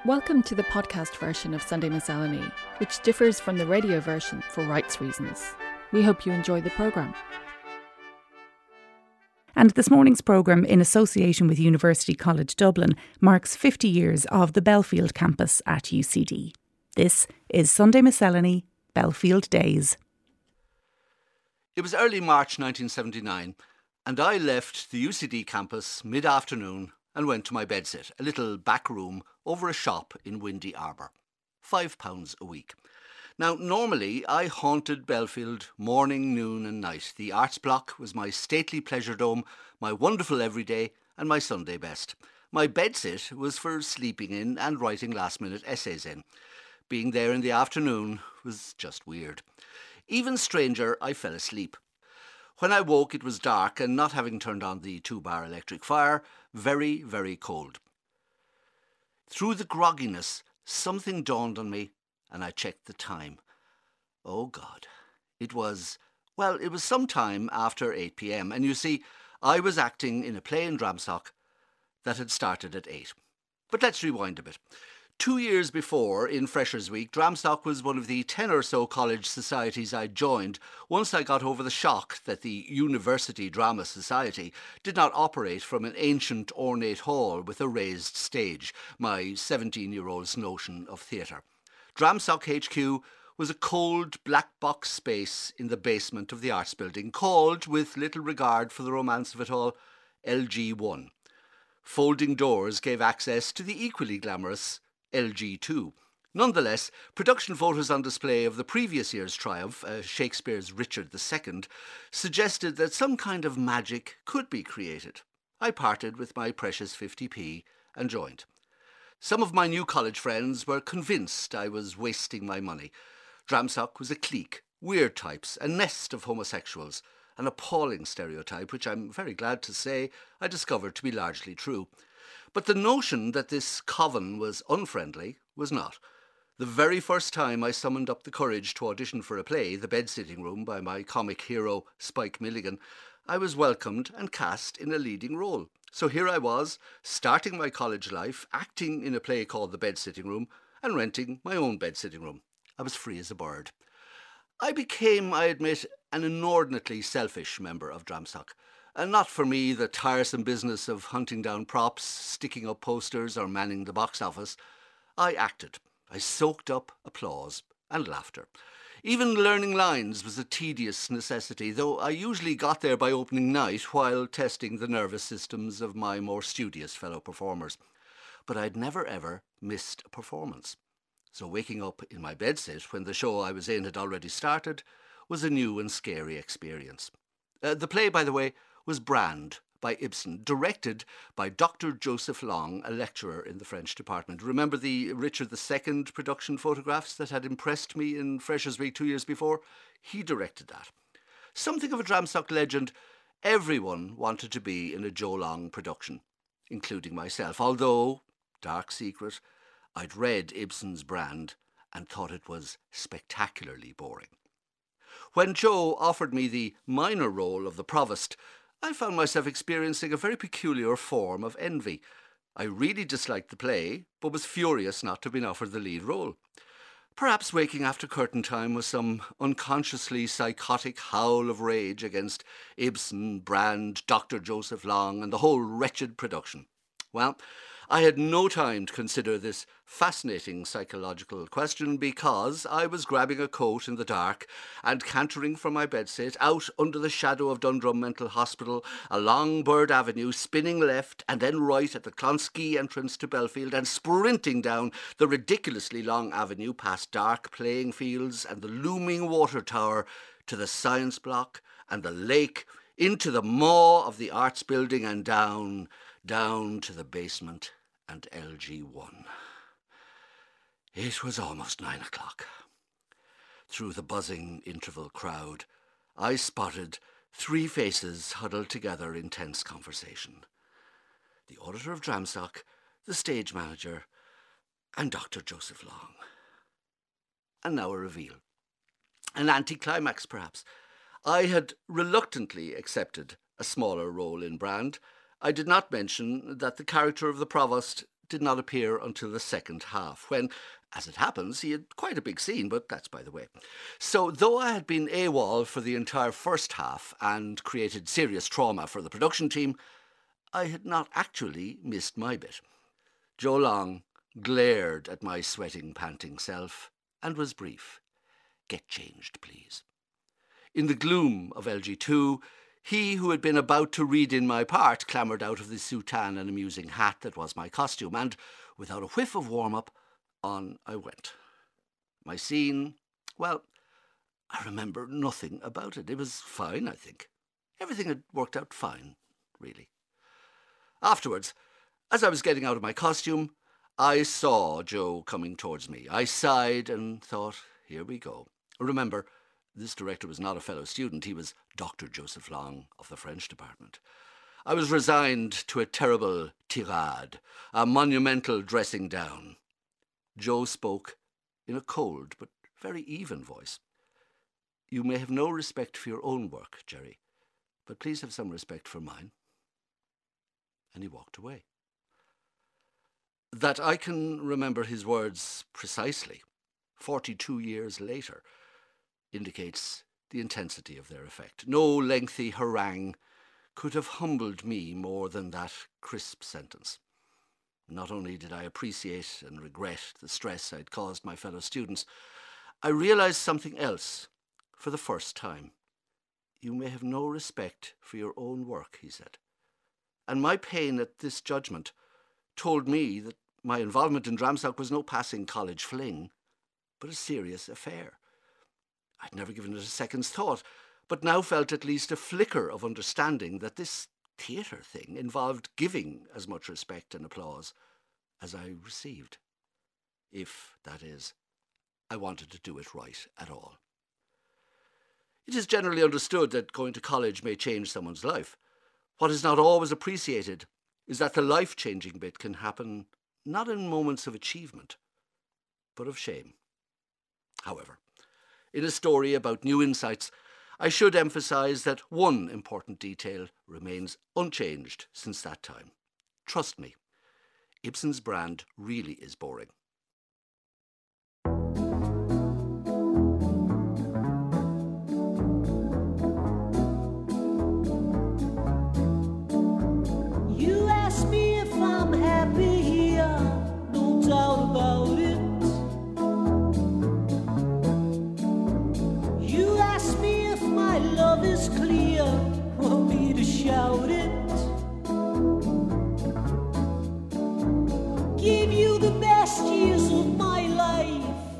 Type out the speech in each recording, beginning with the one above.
Welcome to the podcast version of Sunday Miscellany, which differs from the radio version for rights reasons. We hope you enjoy the programme. And this morning's programme, in association with University College Dublin, marks 50 years of the Belfield campus at UCD. This is Sunday Miscellany, Belfield Days. It was early March 1979, and I left the UCD campus mid-afternoon and went to my bedsit, a little back room over a shop in Windy Arbour. £5 a week. Now, normally I haunted Belfield morning, noon and night. The Arts Block was my stately pleasure dome, my wonderful everyday and my Sunday best. My bedsit was for sleeping in and writing last-minute essays in. Being there in the afternoon was just weird. Even stranger, I fell asleep. When I woke, it was dark and, not having turned on the 2-bar electric fire, very, very cold. Through the grogginess, something dawned on me, and I checked the time. Oh God, it was some time after 8 p.m, and you see, I was acting in a play in Dramstock that had started at 8. But let's rewind a bit. 2 years before, in Freshers' Week, Dramstock was one of the 10 or so college societies I joined once I got over the shock that the University Drama Society did not operate from an ancient ornate hall with a raised stage, my 17-year-old's notion of theatre. Dramstock HQ was a cold black box space in the basement of the Arts Building, called, with little regard for the romance of it all, LG1. Folding doors gave access to the equally glamorous LG2. Nonetheless, production photos on display of the previous year's triumph, Shakespeare's Richard II, suggested that some kind of magic could be created. I parted with my precious 50p and joined. Some of my new college friends were convinced I was wasting my money. Dramstock was a clique, weird types, a nest of homosexuals, an appalling stereotype which I'm very glad to say I discovered to be largely true. But the notion that this coven was unfriendly was not. The very first time I summoned up the courage to audition for a play, The Bed-Sitting Room, by my comic hero Spike Milligan, I was welcomed and cast in a leading role. So here I was, starting my college life, acting in a play called The Bed-Sitting Room, and renting my own bed-sitting room. I was free as a bird. I became, I admit, an inordinately selfish member of Dramstock. And not for me the tiresome business of hunting down props, sticking up posters or manning the box office. I acted. I soaked up applause and laughter. Even learning lines was a tedious necessity, though I usually got there by opening night while testing the nervous systems of my more studious fellow performers. But I'd never ever missed a performance. So waking up in my bedsit when the show I was in had already started was a new and scary experience. The play, by the way, was Brand by Ibsen, directed by Dr. Joseph Long, a lecturer in the French department. Remember the Richard II production photographs that had impressed me in Freshers' Week 2 years before? He directed that. Something of a Dramstock legend, everyone wanted to be in a Joe Long production, including myself, although, dark secret, I'd read Ibsen's Brand and thought it was spectacularly boring. When Joe offered me the minor role of the provost, I found myself experiencing a very peculiar form of envy. I really disliked the play, but was furious not to have been offered the lead role. Perhaps waking after curtain time was some unconsciously psychotic howl of rage against Ibsen, Brand, Dr. Joseph Long, and the whole wretched production. Well, I had no time to consider this fascinating psychological question because I was grabbing a coat in the dark and cantering from my bedsit out under the shadow of Dundrum Mental Hospital, along Bird Avenue, spinning left and then right at the Clonskeagh entrance to Belfield, and sprinting down the ridiculously long avenue past dark playing fields and the looming water tower to the science block and the lake, into the maw of the Arts Building and down to the basement and LG1. It was almost 9 o'clock. Through the buzzing interval crowd, I spotted 3 faces huddled together in tense conversation. The auditor of Dramstock, the stage manager, and Dr. Joseph Long. And now a reveal. An anticlimax, perhaps. I had reluctantly accepted a smaller role in Brand. I did not mention that the character of the provost did not appear until the second half, when, as it happens, he had quite a big scene, but that's by the way. So though I had been AWOL for the entire first half and created serious trauma for the production team, I had not actually missed my bit. Joe Long glared at my sweating, panting self and was brief. "Get changed, please." In the gloom of LG2, he who had been about to read in my part clambered out of the soutane and amusing hat that was my costume, and, without a whiff of warm-up, on I went. My scene, well, I remember nothing about it. It was fine, I think. Everything had worked out fine, really. Afterwards, as I was getting out of my costume, I saw Joe coming towards me. I sighed and thought, here we go. Remember, this director was not a fellow student. He was Dr. Joseph Long of the French department. I was resigned to a terrible tirade, a monumental dressing down. Joe spoke in a cold but very even voice. "You may have no respect for your own work, Jerry, but please have some respect for mine." And he walked away. That I can remember his words precisely, 42 years later, indicates the intensity of their effect. No lengthy harangue could have humbled me more than that crisp sentence. Not only did I appreciate and regret the stress I'd caused my fellow students, I realised something else for the first time. "You may have no respect for your own work," he said. And my pain at this judgment told me that my involvement in Dramstock was no passing college fling, but a serious affair. I'd never given it a second's thought, but now felt at least a flicker of understanding that this theatre thing involved giving as much respect and applause as I received. If, that is, I wanted to do it right at all. It is generally understood that going to college may change someone's life. What is not always appreciated is that the life-changing bit can happen not in moments of achievement, but of shame. However, in a story about new insights, I should emphasise that one important detail remains unchanged since that time. Trust me, Ibsen's brand really is boring. You ask me if I'm happy here, no doubt about it. You ask me if my love is clear, want me to shout it. Give you the best years of my life.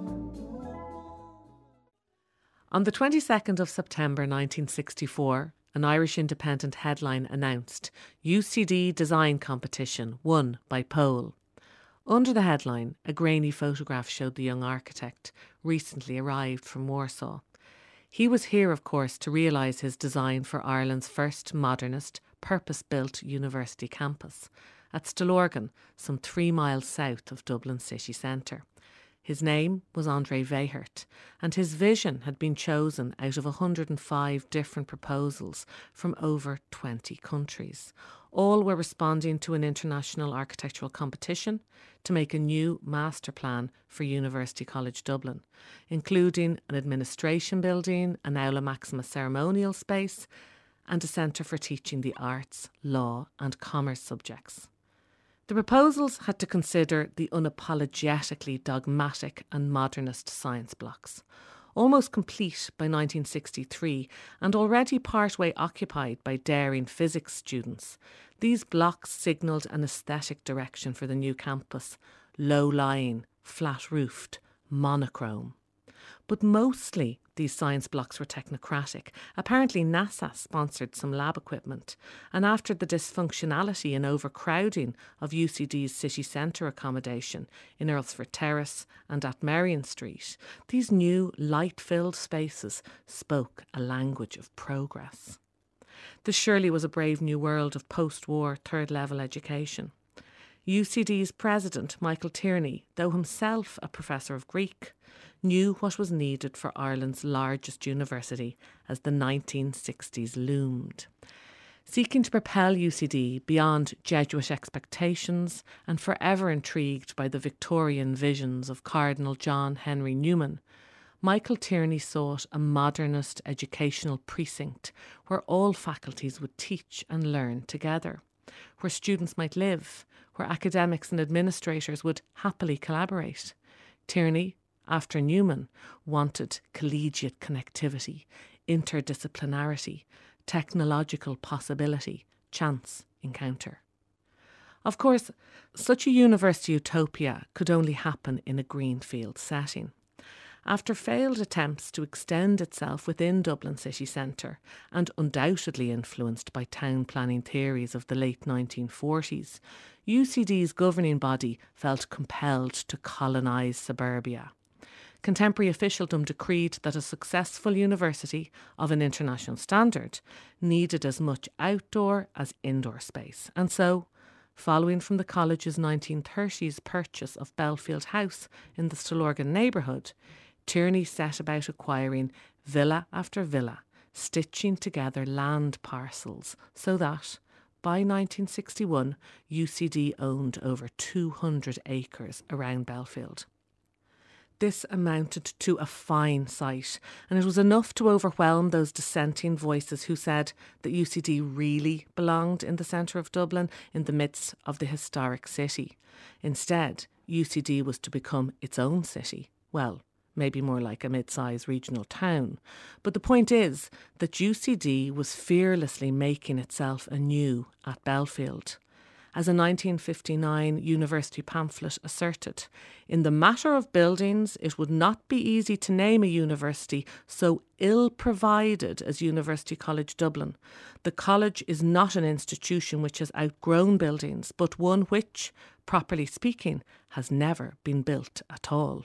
On the 22nd of September 1964, an Irish Independent headline announced UCD Design Competition won by Pole. Under the headline, a grainy photograph showed the young architect, recently arrived from Warsaw. He was here, of course, to realise his design for Ireland's first modernist, purpose-built university campus at Stillorgan, some 3 miles south of Dublin city centre. His name was André Weihert, and his vision had been chosen out of 105 different proposals from over 20 countries. All were responding to an international architectural competition to make a new master plan for University College Dublin, including an administration building, an aula maxima ceremonial space, and a centre for teaching the arts, law and commerce subjects. The proposals had to consider the unapologetically dogmatic and modernist science blocks. Almost complete by 1963 and already partway occupied by daring physics students, these blocks signalled an aesthetic direction for the new campus: low-lying, flat-roofed, monochrome. But mostly these science blocks were technocratic. Apparently NASA sponsored some lab equipment, and after the dysfunctionality and overcrowding of UCD's city centre accommodation in Earlsfort Terrace and at Merrion Street, these new light-filled spaces spoke a language of progress. This surely was a brave new world of post-war third-level education. UCD's president, Michael Tierney, though himself a professor of Greek, knew what was needed for Ireland's largest university as the 1960s loomed. Seeking to propel UCD beyond Jesuit expectations and forever intrigued by the Victorian visions of Cardinal John Henry Newman, Michael Tierney sought a modernist educational precinct where all faculties would teach and learn together, where students might live, where academics and administrators would happily collaborate. Tierney, after Newman, wanted collegiate connectivity, interdisciplinarity, technological possibility, chance encounter. Of course, such a university utopia could only happen in a greenfield setting. After failed attempts to extend itself within Dublin city centre, and undoubtedly influenced by town planning theories of the late 1940s, UCD's governing body felt compelled to colonise suburbia. Contemporary officialdom decreed that a successful university of an international standard needed as much outdoor as indoor space. And so, following from the college's 1930s purchase of Belfield House in the Stillorgan neighbourhood, Tierney set about acquiring villa after villa, stitching together land parcels so that, by 1961, UCD owned over 200 acres around Belfield. This amounted to a fine sight, and it was enough to overwhelm those dissenting voices who said that UCD really belonged in the centre of Dublin, in the midst of the historic city. Instead, UCD was to become its own city. Well, maybe more like a mid-sized regional town. But the point is that UCD was fearlessly making itself anew at Belfield. As a 1959 university pamphlet asserted, in the matter of buildings, it would not be easy to name a university so ill-provided as University College Dublin. The college is not an institution which has outgrown buildings, but one which, properly speaking, has never been built at all.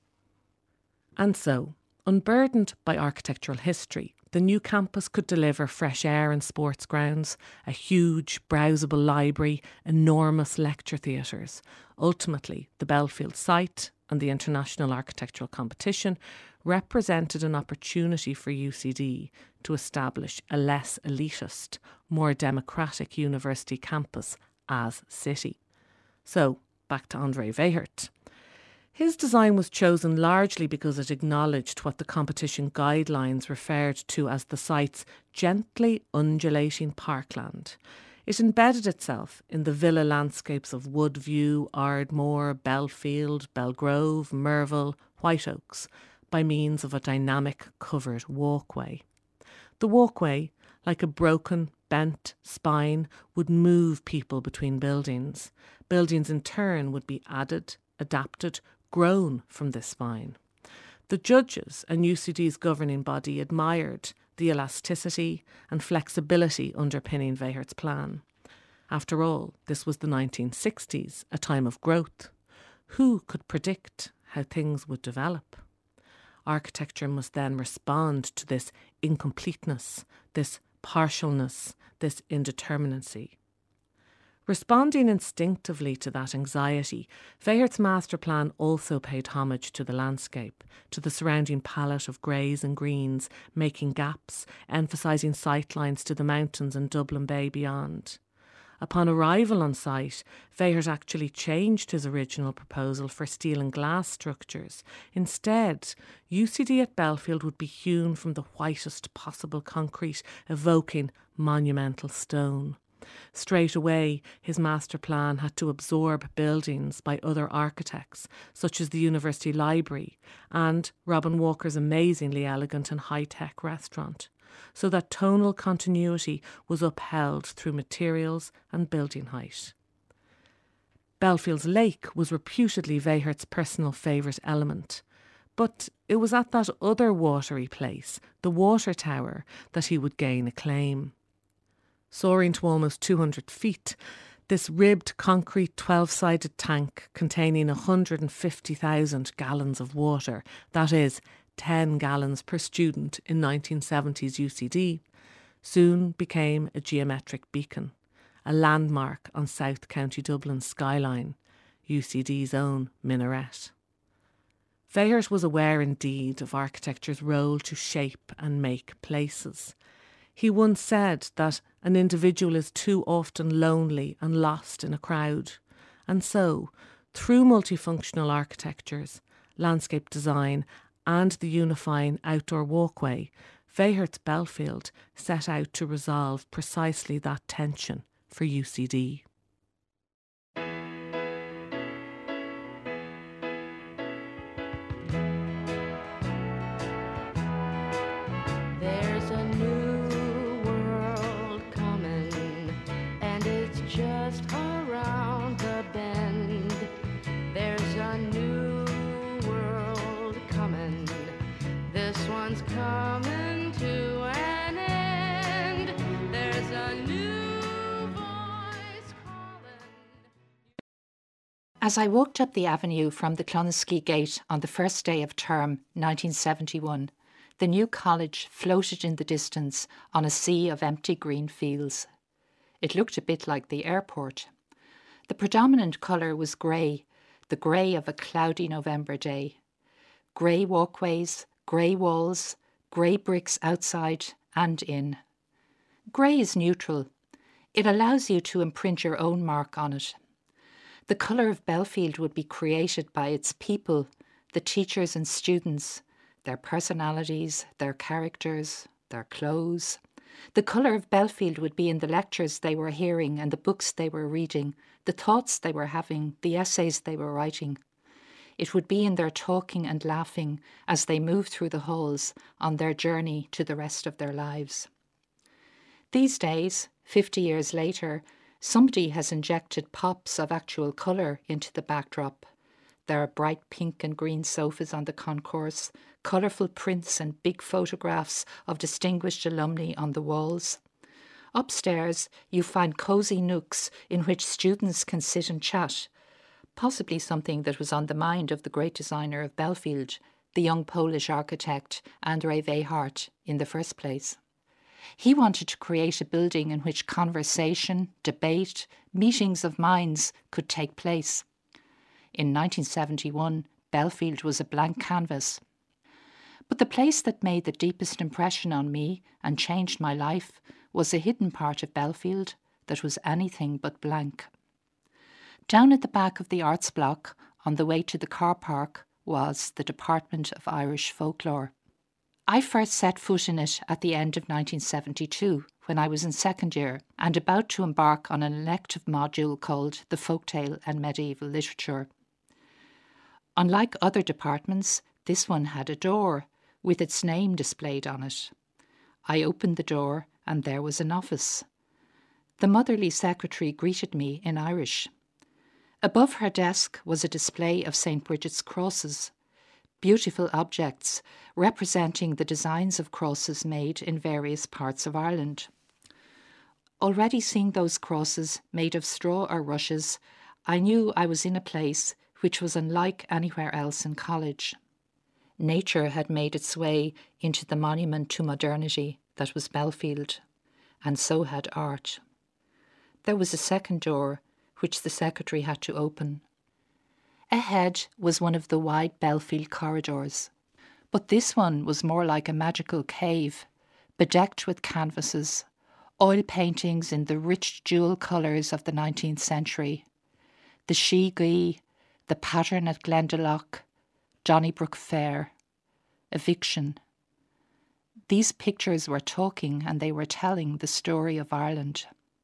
And so, unburdened by architectural history, the new campus could deliver fresh air and sports grounds, a huge, browsable library, enormous lecture theatres. Ultimately, the Belfield site and the International Architectural Competition represented an opportunity for UCD to establish a less elitist, more democratic university campus as city. So, back to André Weihert. His design was chosen largely because it acknowledged what the competition guidelines referred to as the site's gently undulating parkland. It embedded itself in the villa landscapes of Woodview, Ardmore, Belfield, Belgrove, Merville, White Oaks, by means of a dynamic covered walkway. The walkway, like a broken, bent spine, would move people between buildings. Buildings in turn would be added, adapted, grown from this spine. The judges and UCD's governing body admired the elasticity and flexibility underpinning Weihert's plan. After all, this was the 1960s, a time of growth. Who could predict how things would develop? Architecture must then respond to this incompleteness, this partialness, this indeterminacy. Responding instinctively to that anxiety, Weihert's master plan also paid homage to the landscape, to the surrounding palette of greys and greens, making gaps, emphasising sightlines to the mountains and Dublin Bay beyond. Upon arrival on site, Weihert actually changed his original proposal for steel and glass structures. Instead, UCD at Belfield would be hewn from the whitest possible concrete, evoking monumental stone. Straight away, his master plan had to absorb buildings by other architects, such as the University Library and Robin Walker's amazingly elegant and high-tech restaurant, so that tonal continuity was upheld through materials and building height. Belfield's lake was reputedly Weihert's personal favourite element, but it was at that other watery place, the Water Tower, that he would gain acclaim. Soaring to almost 200 feet, this ribbed concrete 12-sided tank containing 150,000 gallons of water, that is, 10 gallons per student in 1970s UCD, soon became a geometric beacon, a landmark on South County Dublin's skyline, UCD's own minaret. Weihert was aware indeed of architecture's role to shape and make places. He once said that an individual is too often lonely and lost in a crowd. And so, through multifunctional architectures, landscape design and the unifying outdoor walkway, Weihert Belfield set out to resolve precisely that tension for UCD. There's a new world coming, and it's just around the bend. There's a new world coming, this one's coming to an end. There's a new voice calling. As I walked up the avenue from the Clonskey Gate on the first day of term 1971, the new college floated in the distance on a sea of empty green fields. It looked a bit like the airport. The predominant colour was grey, the grey of a cloudy November day. Grey walkways, grey walls, grey bricks outside and in. Grey is neutral. It allows you to imprint your own mark on it. The colour of Belfield would be created by its people, the teachers and students, their personalities, their characters, their clothes. The colour of Belfield would be in the lectures they were hearing and the books they were reading, the thoughts they were having, the essays they were writing. It would be in their talking and laughing as they moved through the halls on their journey to the rest of their lives. These days, 50 years later, somebody has injected pops of actual colour into the backdrop. There are bright pink and green sofas on the concourse, colourful prints and big photographs of distinguished alumni on the walls. Upstairs, you find cosy nooks in which students can sit and chat, possibly something that was on the mind of the great designer of Belfield, the young Polish architect Andrzej Weihert, in the first place. He wanted to create a building in which conversation, debate, meetings of minds could take place. In 1971, Belfield was a blank canvas. But the place that made the deepest impression on me and changed my life was a hidden part of Belfield that was anything but blank. Down at the back of the arts block, on the way to the car park, was the Department of Irish Folklore. I first set foot in it at the end of 1972, when I was in second year and about to embark on an elective module called The Folktale and Medieval Literature. Unlike other departments, this one had a door with its name displayed on it. I opened the door and there was an office. The motherly secretary greeted me in Irish. Above her desk was a display of St. Bridget's crosses, beautiful objects representing the designs of crosses made in various parts of Ireland. Already seeing those crosses made of straw or rushes, I knew I was in a place which was unlike anywhere else in college. Nature had made its way into the monument to modernity that was Belfield, and so had art. There was a second door, which the secretary had to open. Ahead was one of the wide Belfield corridors, but this one was more like a magical cave, bedecked with canvases, oil paintings in the rich jewel colours of the 19th century, the Shee-Gee, the pattern at Glendalough, Donnybrook Fair, eviction. These pictures were talking and they were telling the story of Ireland.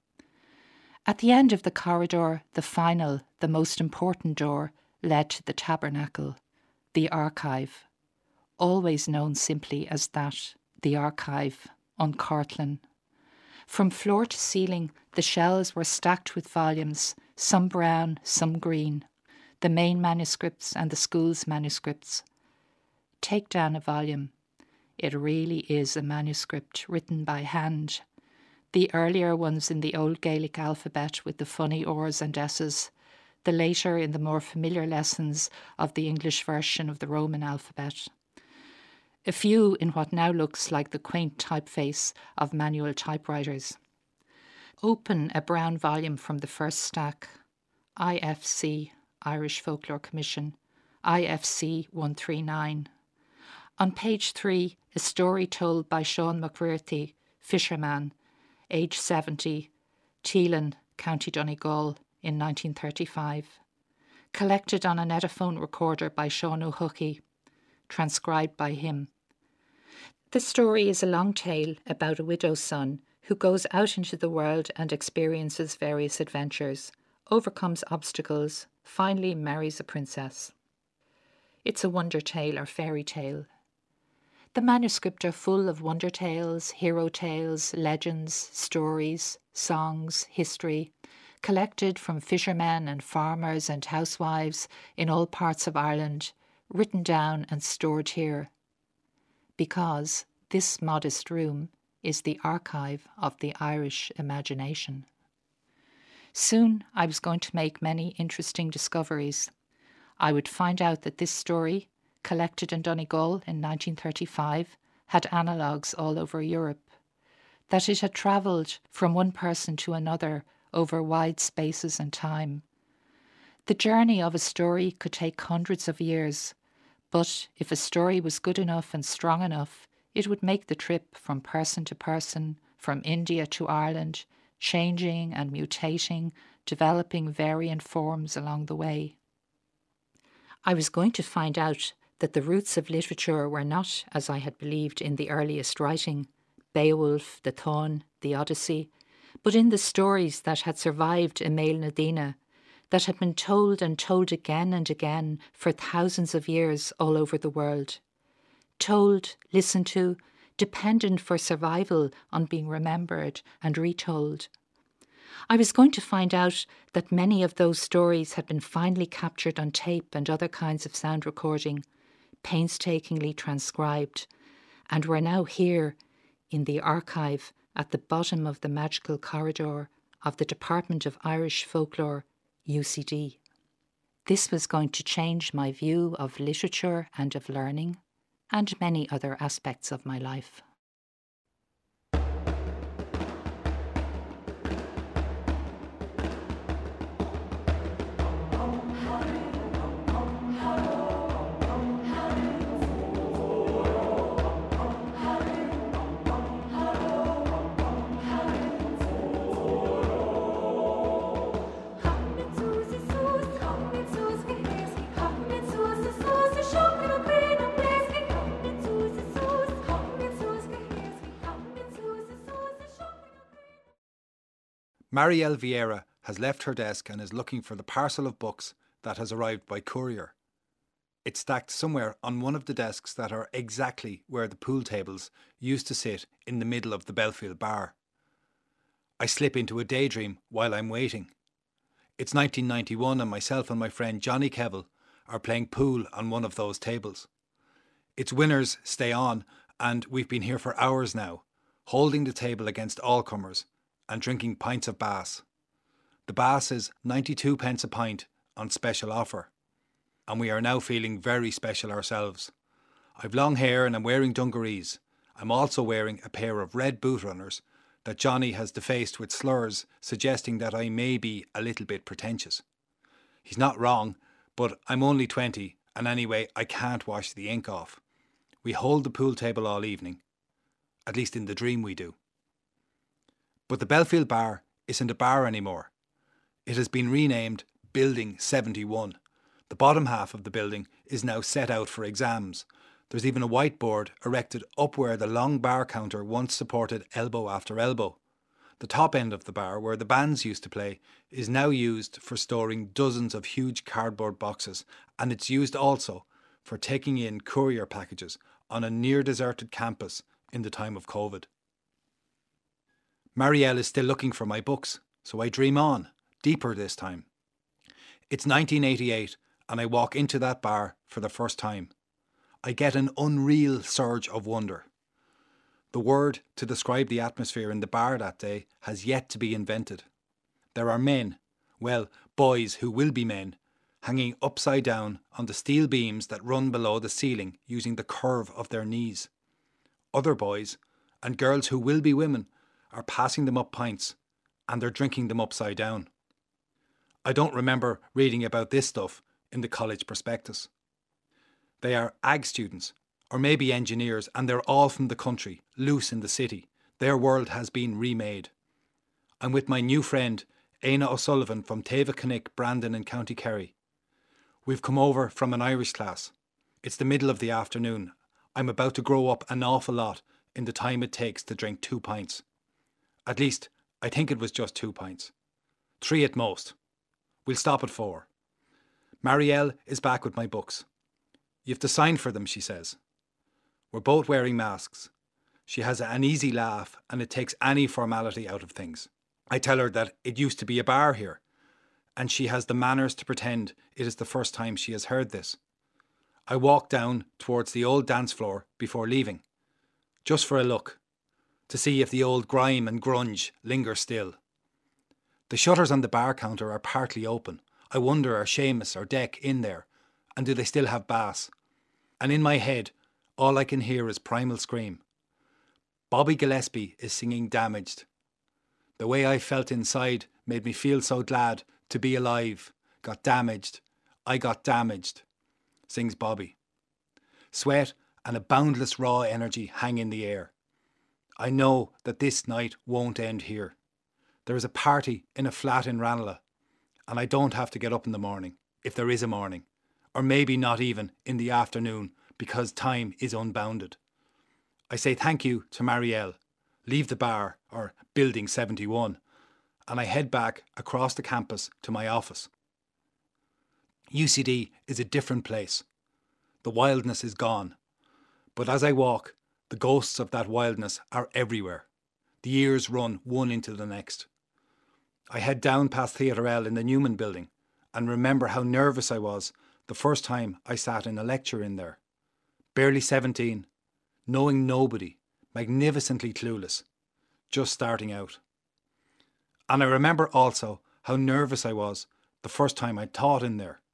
At the end of the corridor, the final, the most important door, led to the tabernacle, the archive, always known simply as that, the archive, on Cortlandt. From floor to ceiling, the shelves were stacked with volumes, some brown, some green, the main manuscripts and the school's manuscripts. Take down a volume. It really is a manuscript written by hand. The earlier ones in the Old Gaelic alphabet with the funny Rs and S's, the later in the more familiar lessons of the English version of the Roman alphabet. A few in what now looks like the quaint typeface of manual typewriters. Open a brown volume from the first stack. IFC, Irish Folklore Commission, IFC 139. On page 3, a story told by Sean McRearty, fisherman, age 70, Teelan, County Donegal, in 1935. Collected on an Ediphone recorder by Sean O'Huckey, transcribed by him. The story is a long tale about a widow's son who goes out into the world and experiences various adventures, overcomes obstacles, finally marries a princess. It's a wonder tale or fairy tale. The manuscript are full of wonder tales, hero tales, legends, stories, songs, history, collected from fishermen and farmers and housewives in all parts of Ireland, written down and stored here. Because this modest room is the archive of the Irish imagination. Soon I was going to make many interesting discoveries. I would find out that this story, collected in Donegal in 1935, had analogues all over Europe, that it had travelled from one person to another over wide spaces and time. The journey of a story could take hundreds of years, but if a story was good enough and strong enough, it would make the trip from person to person, from India to Ireland, changing and mutating, developing variant forms along the way. I was going to find out that the roots of literature were not, as I had believed in the earliest writing, Beowulf, the Táin, the Odyssey, but in the stories that had survived Émail na Dine, that had been told and told again and again for thousands of years all over the world. Told, listened to, dependent for survival on being remembered and retold. I was going to find out that many of those stories had been finally captured on tape and other kinds of sound recording, painstakingly transcribed, and were now here in the archive at the bottom of the magical corridor of the Department of Irish Folklore, UCD. This was going to change my view of literature and of learning, and many other aspects of my life. Marielle Vieira has left her desk and is looking for the parcel of books that has arrived by courier. It's stacked somewhere on one of the desks that are exactly where the pool tables used to sit in the middle of the Belfield bar. I slip into a daydream while I'm waiting. It's 1991 and myself and my friend Johnny Kevill are playing pool on one of those tables. Its winners stay on and we've been here for hours now, holding the table against all comers and drinking pints of Bass. The Bass is 92 pence a pint on special offer. And we are now feeling very special ourselves. I've long hair and I'm wearing dungarees. I'm also wearing a pair of red boot runners that Johnny has defaced with slurs suggesting that I may be a little bit pretentious. He's not wrong, but I'm only 20 and anyway I can't wash the ink off. We hold the pool table all evening. At least in the dream we do. But the Belfield bar isn't a bar anymore. It has been renamed Building 71. The bottom half of the building is now set out for exams. There's even a whiteboard erected up where the long bar counter once supported elbow after elbow. The top end of the bar, where the bands used to play, is now used for storing dozens of huge cardboard boxes, and it's used also for taking in courier packages on a near-deserted campus in the time of COVID. Marielle is still looking for my books, so I dream on, deeper this time. It's 1988 and I walk into that bar for the first time. I get an unreal surge of wonder. The word to describe the atmosphere in the bar that day has yet to be invented. There are men, well, boys who will be men, hanging upside down on the steel beams that run below the ceiling using the curve of their knees. Other boys, and girls who will be women, are passing them up pints, and they're drinking them upside down. I don't remember reading about this stuff in the college prospectus. They are ag students, or maybe engineers, and they're all from the country, loose in the city. Their world has been remade. I'm with my new friend, Éanna O'Sullivan from Taobh Brandon in County Kerry. We've come over from an Irish class. It's the middle of the afternoon. I'm about to grow up an awful lot in the time it takes to drink 2 pints. At least, I think it was just 2 pints. 3 at most. We'll stop at 4. Marielle is back with my books. You've to sign for them, she says. We're both wearing masks. She has an easy laugh and it takes any formality out of things. I tell her that it used to be a bar here, and she has the manners to pretend it is the first time she has heard this. I walk down towards the old dance floor before leaving, just for a look, to see if the old grime and grunge linger still. The shutters on the bar counter are partly open. I wonder, are Seamus or Deck in there, and do they still have bass? And in my head, all I can hear is Primal Scream. Bobby Gillespie is singing Damaged. The way I felt inside made me feel so glad to be alive. Got damaged. I got damaged, sings Bobby. Sweat and a boundless raw energy hang in the air. I know that this night won't end here. There is a party in a flat in Ranelagh, and I don't have to get up in the morning, if there is a morning, or maybe not even in the afternoon, because time is unbounded. I say thank you to Marielle, leave the bar, or Building 71, and I head back across the campus to my office. UCD is a different place. The wildness is gone. But as I walk, the ghosts of that wildness are everywhere. The years run one into the next. I head down past Theatre L in the Newman building and remember how nervous I was the first time I sat in a lecture in there. Barely 17, knowing nobody, magnificently clueless, just starting out. And I remember also how nervous I was the first time I taught in there.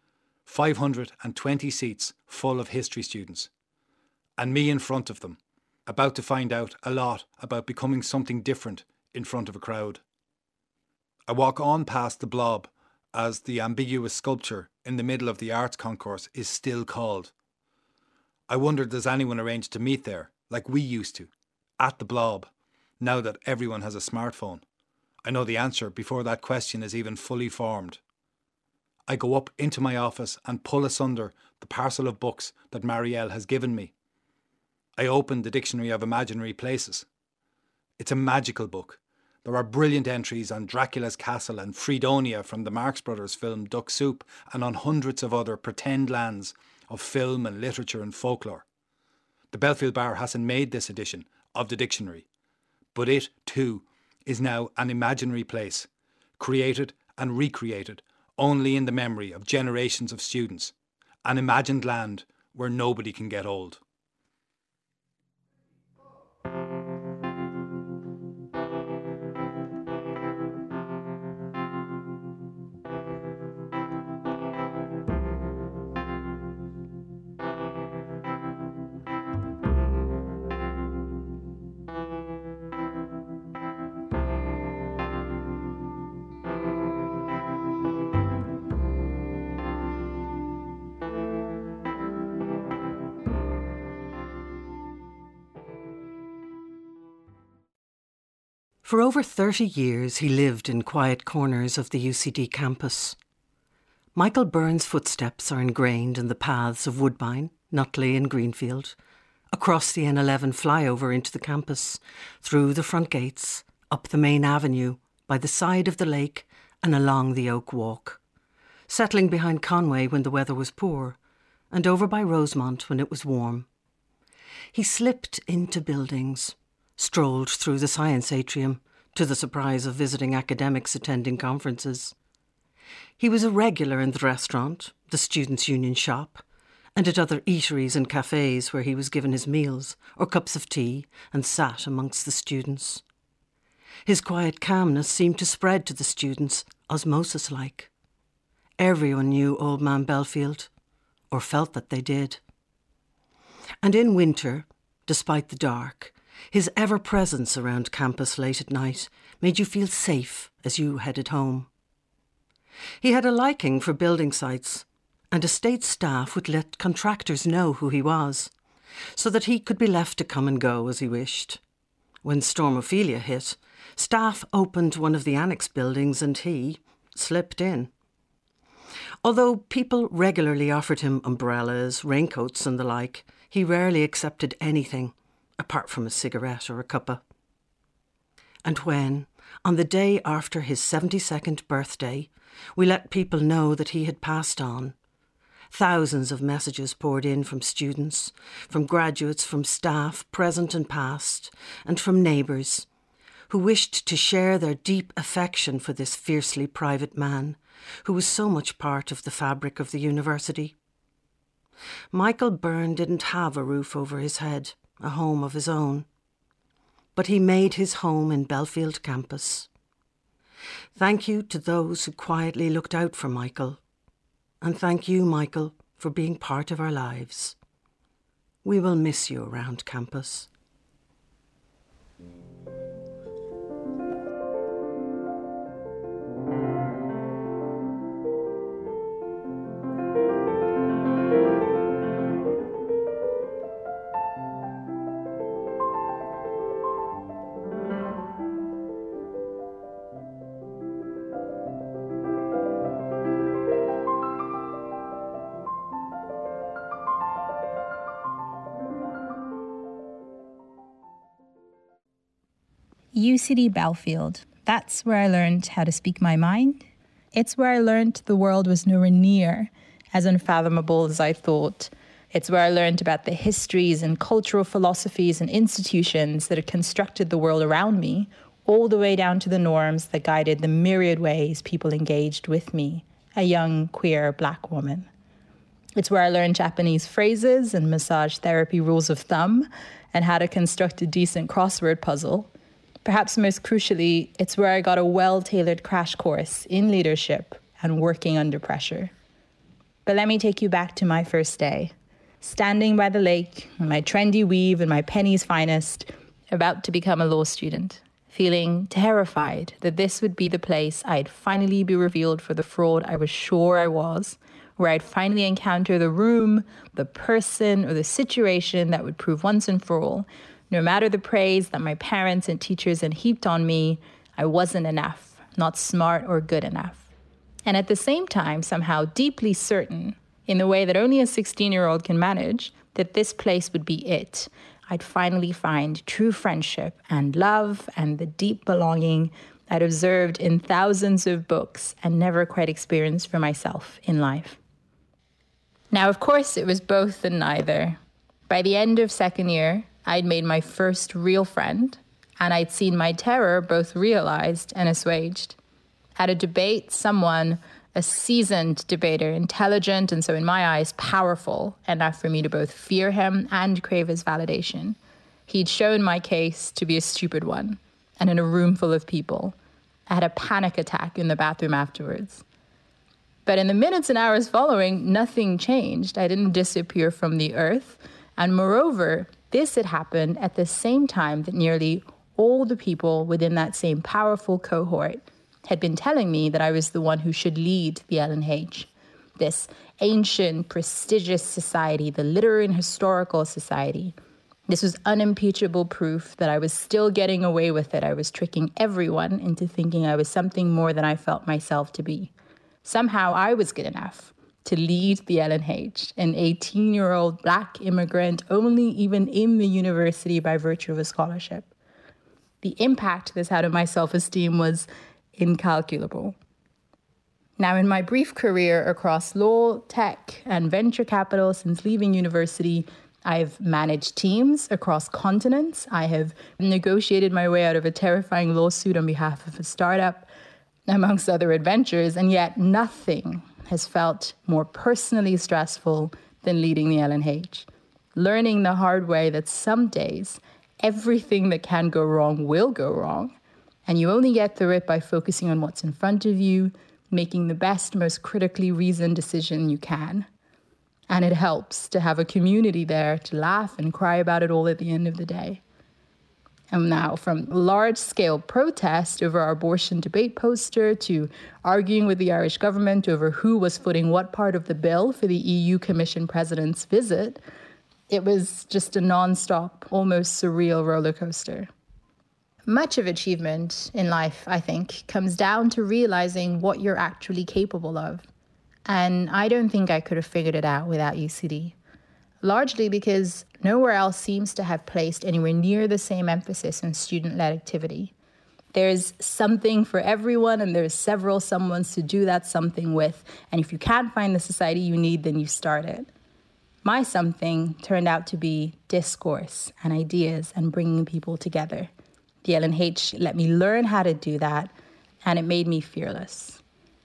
520 seats full of history students, and me in front of them, about to find out a lot about becoming something different in front of a crowd. I walk on past the Blob, as the ambiguous sculpture in the middle of the arts concourse is still called. I wonder, does anyone arrange to meet there, like we used to, at the Blob, now that everyone has a smartphone? I know the answer before that question is even fully formed. I go up into my office and pull asunder the parcel of books that Marielle has given me. I open the Dictionary of Imaginary Places. It's a magical book. There are brilliant entries on Dracula's castle and Fredonia from the Marx Brothers film Duck Soup, and on hundreds of other pretend lands of film and literature and folklore. The Belfield Bar hasn't made this edition of the dictionary, but it, too, is now an imaginary place, created and recreated only in the memory of generations of students, an imagined land where nobody can get old. For over 30 years, he lived in quiet corners of the UCD campus. Michael Byrne's footsteps are ingrained in the paths of Woodbine, Nutley and Greenfield, across the N11 flyover into the campus, through the front gates, up the main avenue, by the side of the lake and along the Oak Walk, settling behind Conway when the weather was poor, and over by Rosemont when it was warm. He slipped into buildings, strolled through the science atrium, to the surprise of visiting academics attending conferences. He was a regular in the restaurant, the Students' Union shop, and at other eateries and cafes where he was given his meals or cups of tea and sat amongst the students. His quiet calmness seemed to spread to the students, osmosis-like. Everyone knew Old Man Belfield, or felt that they did. And in winter, despite the dark, his ever-presence around campus late at night made you feel safe as you headed home. He had a liking for building sites, and estate staff would let contractors know who he was, so that he could be left to come and go as he wished. When Stormophilia hit, staff opened one of the annex buildings and he slipped in. Although people regularly offered him umbrellas, raincoats and the like, he rarely accepted anything apart from a cigarette or a cuppa. And when, on the day after his 72nd birthday, we let people know that he had passed on, thousands of messages poured in from students, from graduates, from staff, present and past, and from neighbours, who wished to share their deep affection for this fiercely private man, who was so much part of the fabric of the university. Michael Byrne didn't have a roof over his head, a home of his own. But he made his home in Belfield campus. Thank you to those who quietly looked out for Michael. And thank you, Michael, for being part of our lives. We will miss you around campus. UCD Belfield. That's where I learned how to speak my mind. It's where I learned the world was nowhere near as unfathomable as I thought. It's where I learned about the histories and cultural philosophies and institutions that had constructed the world around me, all the way down to the norms that guided the myriad ways people engaged with me, a young, queer Black woman. It's where I learned Japanese phrases and massage therapy rules of thumb and how to construct a decent crossword puzzle. Perhaps most crucially, it's where I got a well-tailored crash course in leadership and working under pressure. But let me take you back to my first day. Standing by the lake, in my trendy weave and my penny's finest, about to become a law student, feeling terrified that this would be the place I'd finally be revealed for the fraud I was sure I was, where I'd finally encounter the room, the person, or the situation that would prove once and for all, no matter the praise that my parents and teachers had heaped on me, I wasn't enough, not smart or good enough. And at the same time, somehow deeply certain, in the way that only a 16-year-old can manage, that this place would be it. I'd finally find true friendship and love and the deep belonging I'd observed in thousands of books and never quite experienced for myself in life. Now, of course, it was both and neither. By the end of second year, I'd made my first real friend, and I'd seen my terror both realized and assuaged. At a debate, someone, a seasoned debater, intelligent and so in my eyes powerful enough for me to both fear him and crave his validation. He'd shown my case to be a stupid one, and in a room full of people. I had a panic attack in the bathroom afterwards. But in the minutes and hours following, nothing changed. I didn't disappear from the earth, and moreover, this had happened at the same time that nearly all the people within that same powerful cohort had been telling me that I was the one who should lead the LNH, this ancient, prestigious society, the literary and historical society. This was unimpeachable proof that I was still getting away with it. I was tricking everyone into thinking I was something more than I felt myself to be. Somehow I was good enough to lead the LNH, an 18-year-old Black immigrant only even in the university by virtue of a scholarship. The impact this had on my self-esteem was incalculable. Now, in my brief career across law, tech, and venture capital since leaving university, I've managed teams across continents. I have negotiated my way out of a terrifying lawsuit on behalf of a startup, amongst other adventures, and yet nothing has felt more personally stressful than leading the LNH. Learning the hard way that some days, everything that can go wrong will go wrong, and you only get through it by focusing on what's in front of you, making the best, most critically reasoned decision you can. And it helps to have a community there to laugh and cry about it all at the end of the day. And now, from large-scale protest over our abortion debate poster to arguing with the Irish government over who was footing what part of the bill for the EU Commission President's visit, it was just a non-stop, almost surreal roller coaster. Much of achievement in life, I think, comes down to realizing what you're actually capable of. And I don't think I could have figured it out without UCD. Largely because nowhere else seems to have placed anywhere near the same emphasis on student-led activity. There's something for everyone, and there's several someones to do that something with. And if you can't find the society you need, then you start it. My something turned out to be discourse and ideas and bringing people together. The LNH let me learn how to do that, and it made me fearless.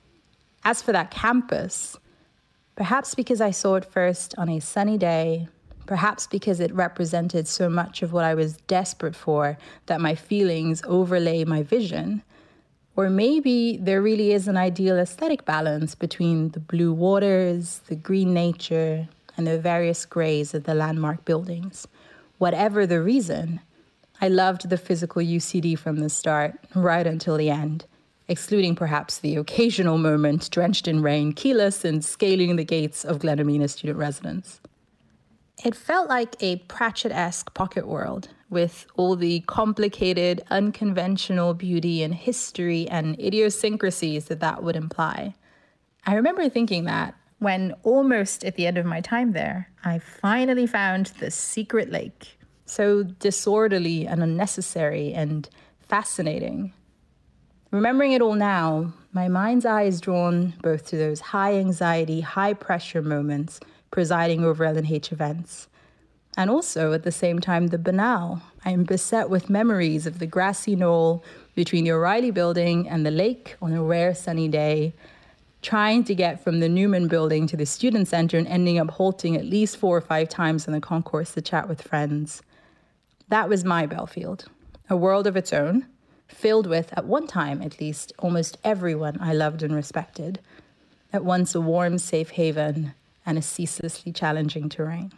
As for that campus, perhaps because I saw it first on a sunny day, perhaps because it represented so much of what I was desperate for that my feelings overlay my vision, or maybe there really is an ideal aesthetic balance between the blue waters, the green nature, and the various greys of the landmark buildings. Whatever the reason, I loved the physical UCD from the start, right until the end, excluding perhaps the occasional moment drenched in rain, keyless and scaling the gates of Glenamina student residence. It felt like a Pratchett-esque pocket world, with all the complicated, unconventional beauty and history and idiosyncrasies that would imply. I remember thinking that when, almost at the end of my time there, I finally found the secret lake, so disorderly and unnecessary and fascinating. Remembering it all now, my mind's eye is drawn both to those high anxiety, high pressure moments presiding over LNH events, and also at the same time the banal. I am beset with memories of the grassy knoll between the O'Reilly building and the lake on a rare sunny day, trying to get from the Newman building to the student center and ending up halting at least 4 or 5 times in the concourse to chat with friends. That was my Belfield, a world of its own, filled with, at one time at least, almost everyone I loved and respected. At once a warm, safe haven and a ceaselessly challenging terrain.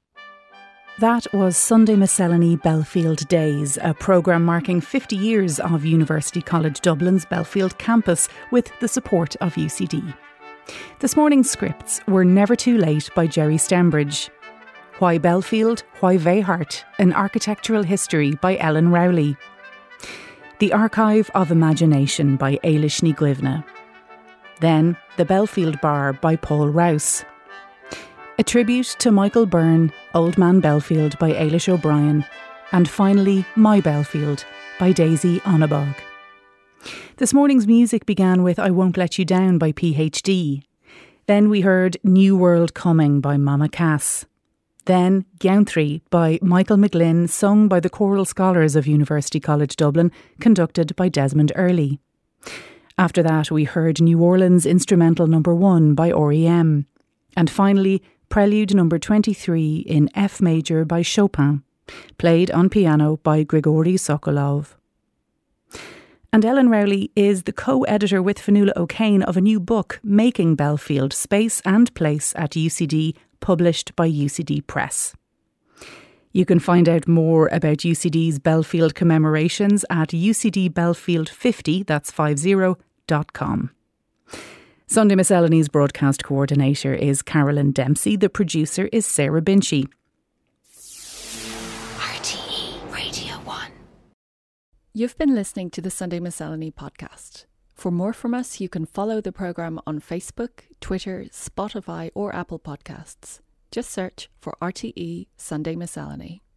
That was Sunday Miscellany Belfield Days, a programme marking 50 years of University College Dublin's Belfield campus with the support of UCD. This morning's scripts were Never Too Late by Jerry Stembridge, Why Belfield, Why Vehart, An Architectural History by Ellen Rowley, The Archive of Imagination by Eilish Ní Gluimhne, then The Belfield Bar by Paul Rouse, a tribute to Michael Byrne, Old Man Belfield by Eilish O'Brien, and finally My Belfield by Daisy Onabog. This morning's music began with I Won't Let You Down by PhD. Then we heard New World Coming by Mama Cass. Then Gountry by Michael McGlynn, sung by the Choral Scholars of University College Dublin, conducted by Desmond Early. After that we heard New Orleans Instrumental No. 1 by R.E.M. And finally Prelude No. 23 in F major by Chopin, played on piano by Grigory Sokolov. And Ellen Rowley is the co-editor with Fionnuala O'Kane of a new book, Making Belfield, Space and Place at UCD, published by UCD Press. You can find out more about UCD's Belfield commemorations at ucdbelfield50, that's 50.com. Sunday Miscellany's broadcast coordinator is Carolyn Dempsey. The producer is Sarah Binchy. RTE Radio 1. You've been listening to the Sunday Miscellany podcast. For more from us, you can follow the programme on Facebook, Twitter, Spotify or Apple Podcasts. Just search for RTE Sunday Miscellany.